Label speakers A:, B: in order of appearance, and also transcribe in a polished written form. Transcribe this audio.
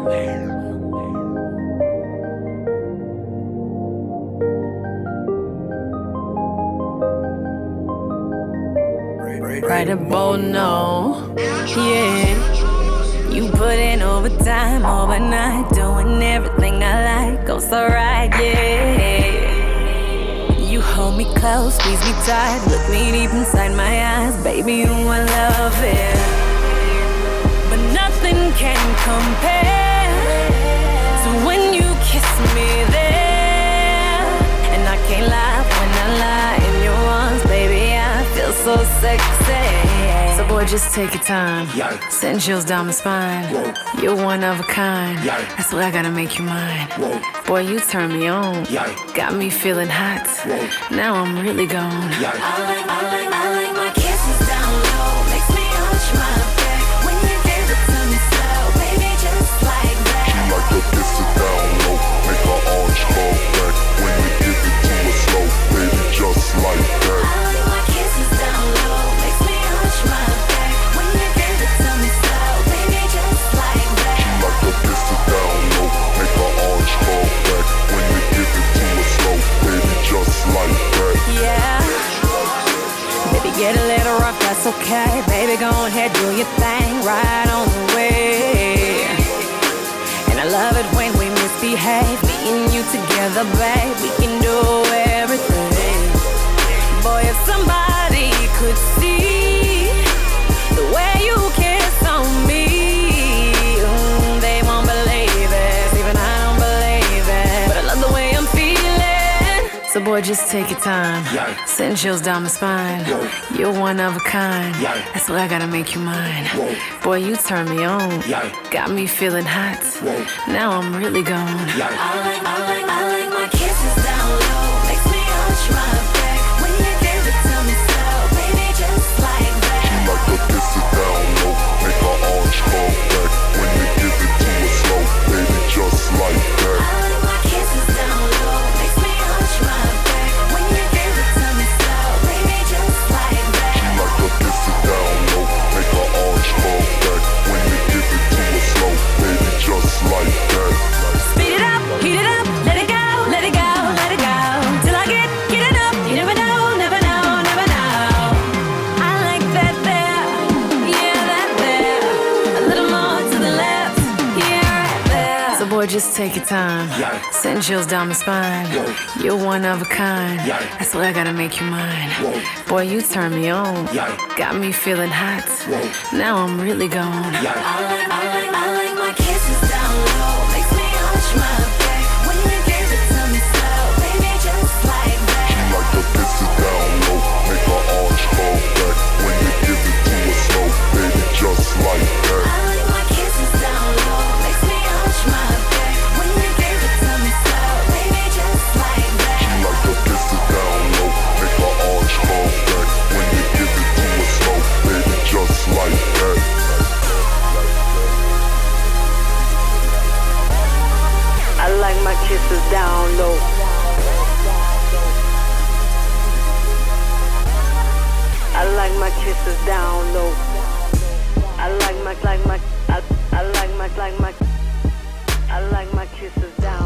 A: Right about now, yeah. You put in overtime, overnight, doing everything I like. Goes alright, yeah. You hold me close, squeeze me tight, look me deep inside my eyes, baby, you I love it. But nothing can compare to when you kiss me there. And I can't lie when I lie in your arms, baby, I feel so sexy. So boy, just take your time. Send chills down my spine. Whoa. You're one of a kind. I swear I gotta make you mine. Whoa. Boy, you turn me on. Got me feeling hot. Whoa. Now I'm really gone. I like my kisses down low. Makes me hunch my back when you give it to me slow, baby, just like that.
B: She like to kiss it down low, make her arms fall back when you give it to her slow, baby, just like that.
A: I like my kisses down low. Makes me hunch my back when you give it to me slow, baby, just like that.
B: She like to kiss it down low, make her arms fall back when you give it to her slow, baby, just like that.
A: Yeah. Baby, get a little rough, that's okay. Baby, go ahead, do your thing, right on the way. And I love it when we misbehave. Me and you together, babe, we can do everything. Boy, if somebody could see the way you kiss on me, they won't believe it. Even I don't believe it, but I love the way I'm feeling. So boy, just take your time. Send chills down my spine. You're one of a kind. I swear I gotta make you mine. Boy, you turn me on. Got me feeling hot. Now I'm really gone. I like my kisses down low. Makes me hunch my back when you give it to me slow, baby, just like that.
B: She like to kiss it down low, make her arms fall back when you give it to her slow, baby, just like that.
A: I like my kisses down low. Makes me hunch my back when you give it to me slow, baby, just like that.
B: She like to kiss it down low, make her arms fall back when you give it to her slow, baby, just like that.
A: Speed it up, heat it up, let it go, let it go, let it go. Till I get enough, you never know, never know, never know. I like that there, yeah, that there. A little more to the left, yeah, right there. So boy, just take your time. Send chills down my spine. You're one of a kind. I swear I gotta make you mine. Boy, you turn me on. Got me feeling hot. Now I'm really gone. I like my kisses down low. Makes me hunch my back when you give it to me slow, baby, just like that.
B: She like to kiss it down low, make her arms fall back when you give it to her slow, baby, just like that.
A: I like my kisses down low. Makes me hunch my back when you give it to me slow, baby, just like that.
B: She like to kiss it down low, make her arms fall back when you give it to her slow, baby, just like that.
C: I like my kisses down low. I like my kisses down low. I like my I like my kisses down.